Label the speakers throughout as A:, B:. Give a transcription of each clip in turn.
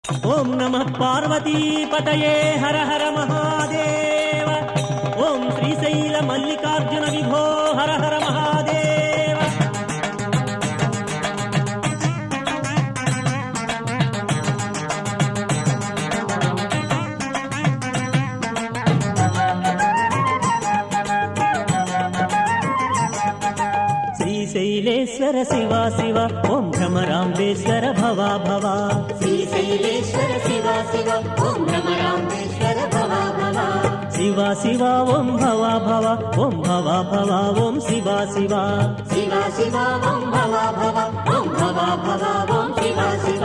A: ఓం నమః పార్వతీపతయే హర హర మహాదేవ. ఓం శ్రీశైల మల్లికార్జున విభో హర హర మహాదేవ. శ్రీశైలేశ్వర శివ శివ ఓం భ్రమరాంబేశ్వర భవ భవ.
B: శ్రీశైలేశ్వర శివ శివ ఓం భ్రమరాంబేశ్వర భవ భవ.
A: శివ శివ ఓం భవ భవ ఓం భవ భవ ఓం శివ శివ.
B: శివ శివ ఓం భవ భవ ఓం భవ భవ ఓం శివ శివ.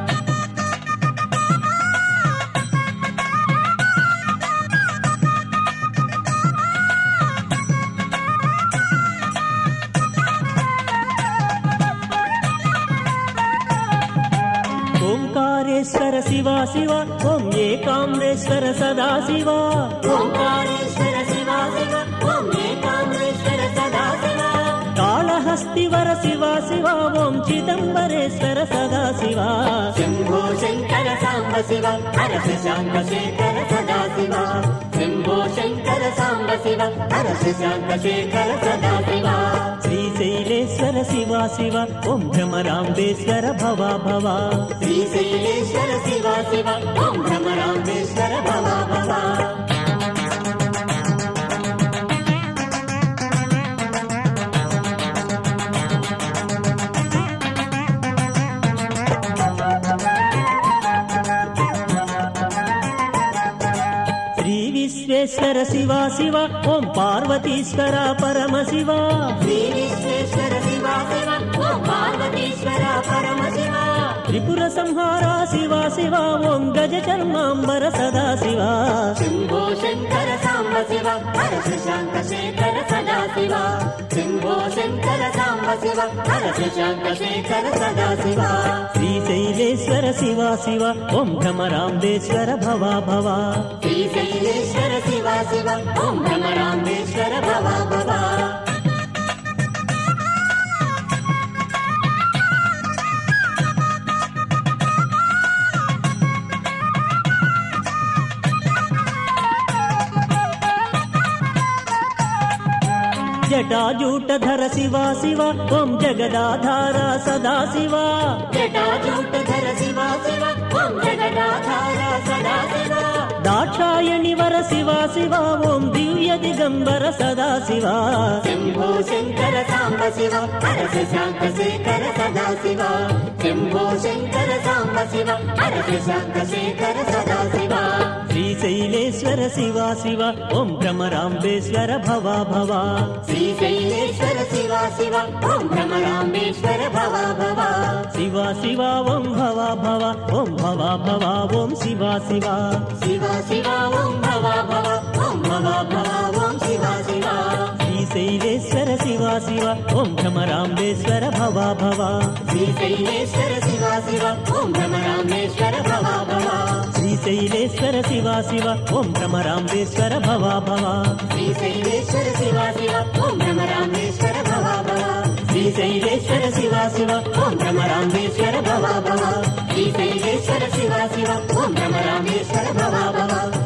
A: ఓంకారేశ్వర శివ శివ ఓం ఏకాంబరేశ్వర సదా శివ.
B: ఓంకారేశ్వర శివ శివ ఓం ఏకాంబరేశ్వర సదా శివ.
A: కాళహస్తివర శివ శివ ఓం చిదంబరేశ్వర సదా శివ.
B: శంభో శంకర సాంబ శివ హర శశాంక శేఖర సదా శివ. శంభో శంకర సాంబ శివ హర శశాంక శేఖర సదా శివ.
A: శ్రీశైలేశ్వర శివ శివ ఓం భ్రమరాంబేశ్వర భవ భవ.
B: శ్రీశైలేశ్వర శివ శివ ఓం భ్రమరాంబేశ్వర భవ భవ.
A: శ్రీ విశ్వేశ్వర శివ శివ ఓం పార్వతీశ్వర పరమ శివ.
B: శ్రీ విశ్వేశ్వర శివ శివ ఓం పార్వతీశ్వర పరమ శివ.
A: త్రిపుర సంహార శివ శివ ఓం గజ చర్మాంబర సదా శివ.
B: శంభో శంకర సాంబ శివ హర శశాంక శేఖర సదా శివ. శంభో శంకర సాంబ శివ హర శశాంక శేఖర సదా శివ.
A: శ్రీశైలేశ్వర శివ శివ ఓం భ్రమరాంబేశ్వర భవ భవ.
B: శ్రీశైలేశ్వర శివ శివ ఓం భ్రమరాంబేశ్వర భవ భవ.
A: జటాజూటధర శివ శివ ఓం జగదాధార సదా శివ.
B: జటాజూటధర శివ శివ ఓం జగదాధార సదా శివ.
A: దాక్షాయణి వర శివ శివ ఓం దివ్య దిగంబర సదా శివ.
B: శంభో శంకర సాంబ శివ హర శశాంక శేఖర సదా శివ. శంభో శంకర సాంబ శివ హర శశాంక శేఖర సదా శివ.
A: శ్రీశైలేశ్వర శివ శివ ఓం భ్రమరాంబేశ్వర భవ భవ.
B: శ్రీశైలేశ్వర శివ శివ ఓం భ్రమరాంబేశ్వర భవ భవ.
A: శివ శివ ఓం భవ భవ ఓం భవ భవ ఓం శివ శివ.
B: శివ శివ ఓం భవ భవ ఓం భవ భవ ఓం శివ శివ.
A: శ్రీశైలేశ్వర శివ శివ ఓం భ్రమరాంబేశ్వర భవ భవ.
B: శ్రీశైలేశ్వర శివ శివ ఓం భ్రమరాంబేశ్వర భవ భవ.
A: శ్రీశైలేశ్వర శివ శివ ఓం భ్రమరాంబేశ్వర భవ భవ.
B: శ్రీశైలేశ్వర శివ శివ ఓం భ్రమరాంబేశ్వర భవ భవ.
A: శ్రీశైలేశ్వర శివ శివ ఓం భ్రమరాంబేశ్వర భవ భవ.
B: శ్రీశైలేశ్వర శివ శివ ఓం భ్రమరాంబేశ్వర భవ భవ.